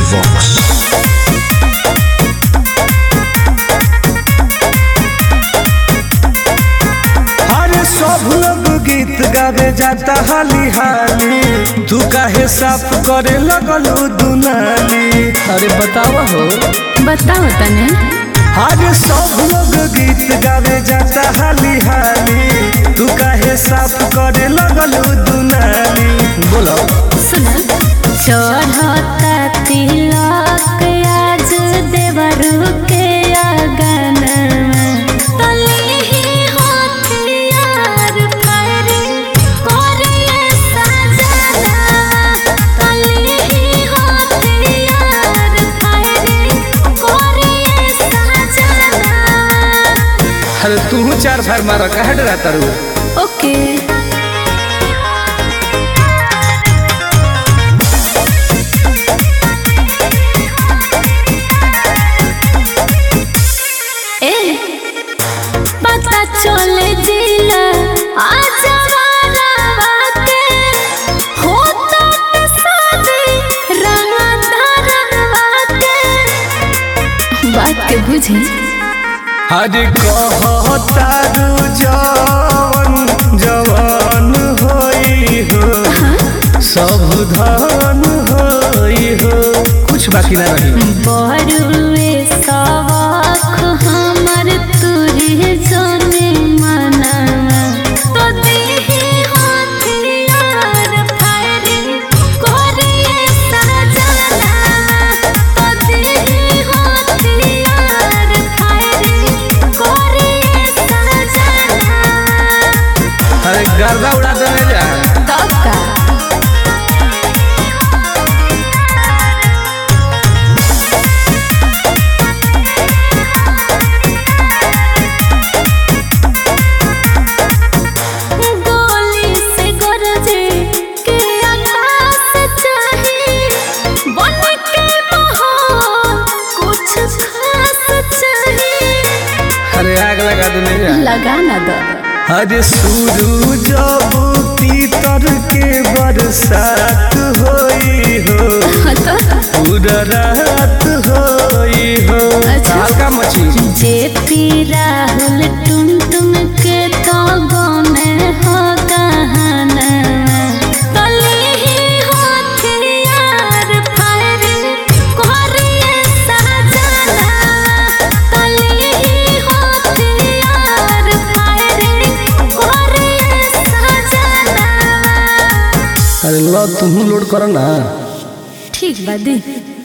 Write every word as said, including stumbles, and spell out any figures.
Box. अरे सब लोग गीत गावे जाता हाली हाली, तू काहे साफ करे लगल दुनाली। अरे बतावा हो। बताओ तने। अरे सब लोग गीत गावे जाता हाली हाली, तू काहे साफ करे लगल दुनाली। बोलो। सुना चढ़ता तिलक आज देवरू के आंगन तले ही होतियार फरे कोरे सजना तले ही होतियार फरे कोरे सजना। अरे तू चार फार मारा काहे डराता रू। ओके पता चले जिला आज के होता शादी रंग धरवा के बात के बुझी। अरे कहता जवान जवान होई हो, सब धन होई हो, कुछ बाकी ना रही। बड़ुए सवाख हमर तुरी जाने मना तो देही हथियार फायरे कोरे सजना तो देही हथियार फायरे कोरे सजना। अरे गर्दा उड़ा देने जा। तब का अरे आग लगा देने जा। लगा ना दो। अरे शुरू जब तीतर के बरसात होई हो, पूरा रात होई हो। हल्का मची जे पी राहुल टुन टुन के तो गने हो कहाना तले ही हथियार फायरे कोरे सजना तले ही हथियार फायरे कोरे सजना। अरे लो तुम लोड करो ना। ठीक बा दी।